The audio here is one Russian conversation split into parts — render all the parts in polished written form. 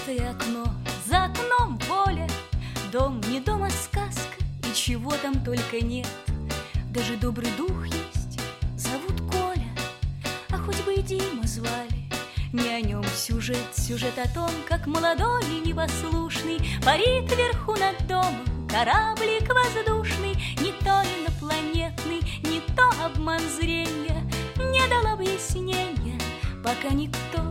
Открытое окно, за окном поле, дом не дом, а сказка, и чего там только нет. Даже добрый дух есть, зовут Коля, а хоть бы и Дима звали. Не о нем сюжет о том, как молодой и непослушный парит вверху над домом кораблик воздушный. Не то инопланетный, не то обман зрения, не дал объяснения пока никто.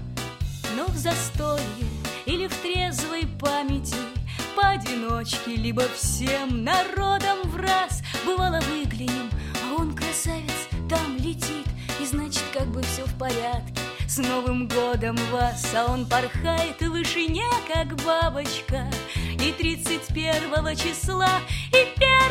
Но в застолье или в трезвой памяти, поодиночке, либо всем народом враз, бывало выглянем, а он, красавец, там летит, и значит, как бы все в порядке. С Новым годом вас, а он порхает в вышине, как бабочка. И 31 числа, и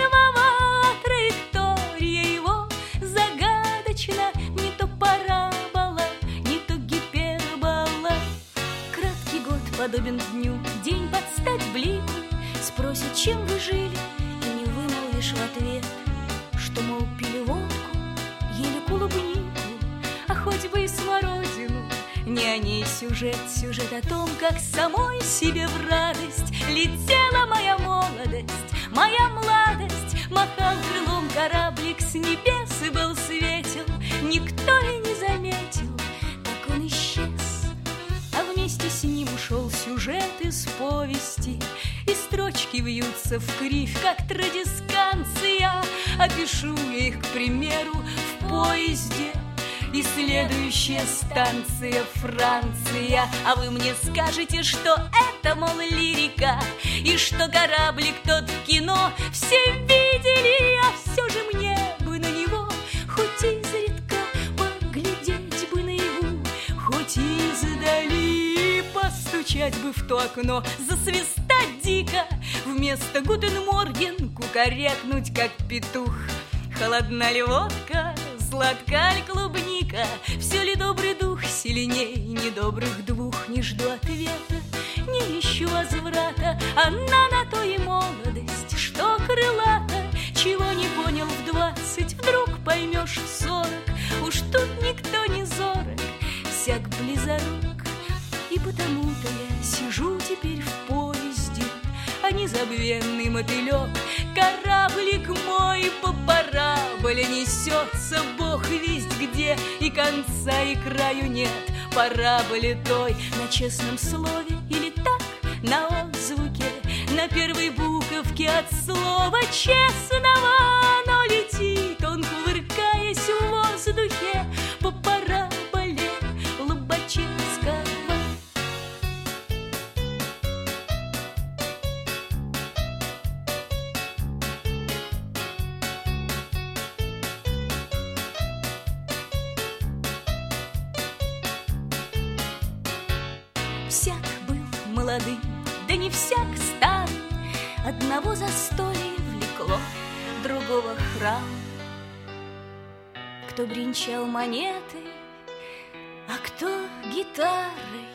1-го траектория его загадочна. Не то парабола, не то гипербола. Краткий год подобен дню, день под стать блику. Спросят, чем вы жили, и не вымолвишь в ответ, что, мол, пили водку, ели клубнику, а хоть бы и смородину. Не о ней сюжет о том, как самой себе в радость летела моя молодость, моя младость. Махал крылом кораблик с небес и был светел, никто и не заметил, как он исчез. А вместе с ним ушел сюжет из повести, и строчки вьются в кривь, как традисканция. Опишу я их, к примеру, в поезде. И следующая станция Франция. А вы мне скажете, что это, мол, лирика, и что кораблик тот в кино все видели, а все же мне бы на него хоть изредка поглядеть бы наяву, хоть издали постучать бы в то окно, засвистать дико, вместо «Гутен Морген» кукарекнуть, как петух. Холодна ли водка, сладка ли клубника, все ли добрый дух сильней недобрых двух? Не жду ответа, не ищу возврата, она на то и молодость, что крылата. Чего не понял в 20, вдруг поймешь в 40. Уж тут никто не зорок, всяк близорук. И потому-то я сижу теперь в поезде, а незабвенный мотылек, кораблик мой по параболе несется бог весть где, и конца и краю нет параболе той. На честном слове или так, на отзвуке, на первой буковке от слова честного, но летит он, кувыркаясь в воздухе по параболе Лобачевского. Всяк был молодым, да не всяк старый. Одного застолья влекло, другого храм. Кто бренчал монеты, а кто гитарой.